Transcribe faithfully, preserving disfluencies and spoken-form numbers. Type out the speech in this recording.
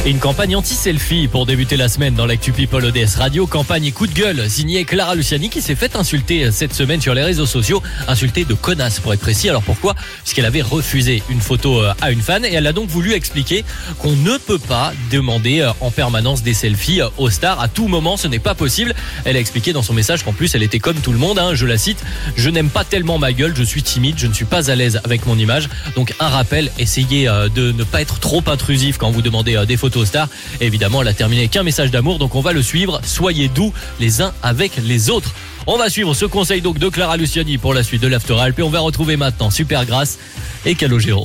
Et une campagne anti-selfie pour débuter la semaine dans l'actu People O D S Radio. Campagne coup de gueule signée Clara Luciani qui s'est fait insulter cette semaine sur les réseaux sociaux. Insultée de connasse pour être précis. Alors pourquoi ? Puisqu'elle avait refusé une photo à une fan et elle a donc voulu expliquer qu'on ne peut pas demander en permanence des selfies aux stars. À tout moment, ce n'est pas possible. Elle a expliqué dans son message qu'en plus elle était comme tout le monde. Hein, je la cite, « Je n'aime pas tellement ma gueule, je suis timide, je ne suis pas à l'aise avec mon image. » Donc un rappel, essayez de ne pas être trop intrusif quand vous demandez des photos aux stars. Et évidemment, elle a terminé avec un message d'amour, donc on va le suivre. Soyez doux les uns avec les autres. On va suivre ce conseil donc de Clara Luciani pour la suite de l'After Alp et on va retrouver maintenant Supergrass et Calogero.